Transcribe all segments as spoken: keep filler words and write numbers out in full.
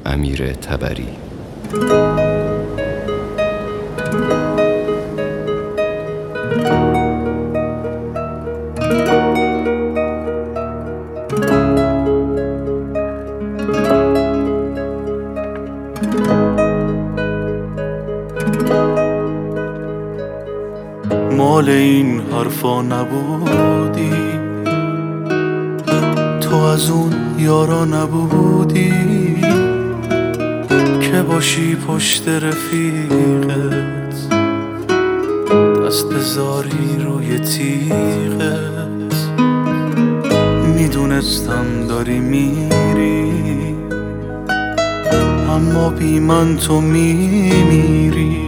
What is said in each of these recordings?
امیر طبری. مال این حرفا نبودی، تو از اون یارا نبودی که باشی پشت رفیقت، دست زاری روی تیغت. میدونستم داری میری، اما بی من تو میمیری.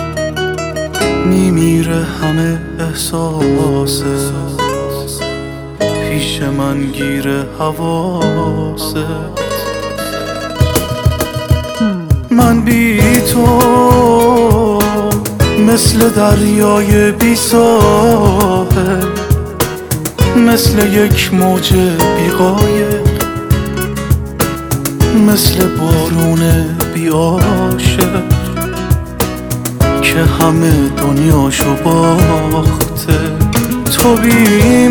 میمیره همه احساست، پیش من گیره حواست. من بی تو مثل دریای بی ساحل، مثل یک موج بی قایق، مثل بارون بی عاشق که همه دنیاشو باخته. تو بی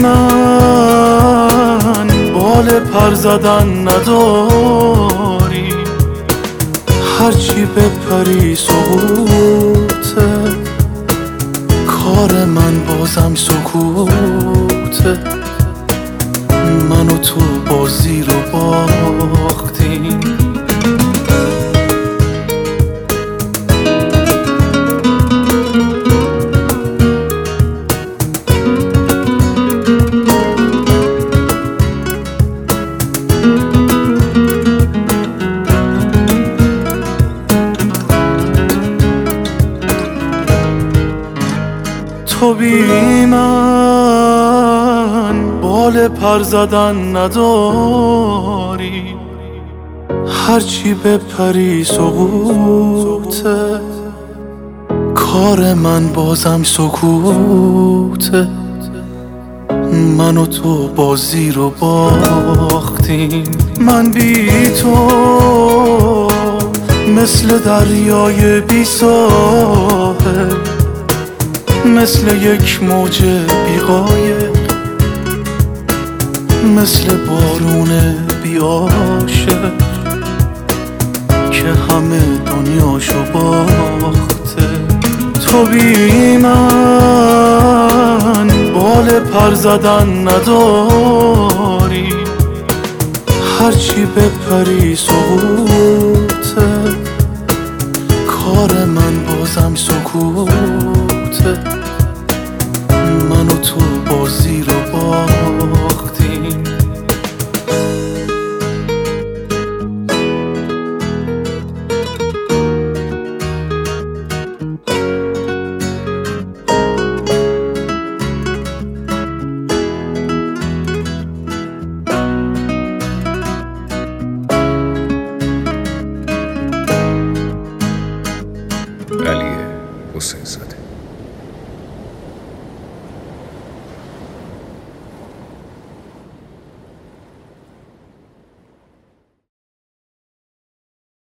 من بال پر زدن نداری، هرچی بپری سقوطه. کار من بازم سکوته، من و تو بازی رو باختیم. تو بی من بال پر زدن نداری، هرچی بپری سقوطه. کار من بازم سکوته، من و تو بازی رو باختیم. من بی تو مثل دریای بی ساحل، مثل یک موج بی قایق، مثل بارون بی عاشق که همه دنیاشو باخته. تو بی من بال پر زدن نداری، هرچی بپری سقوطه. کار من بازم سکوته، من و تو بازی رو باختیم. علی حسین زاده.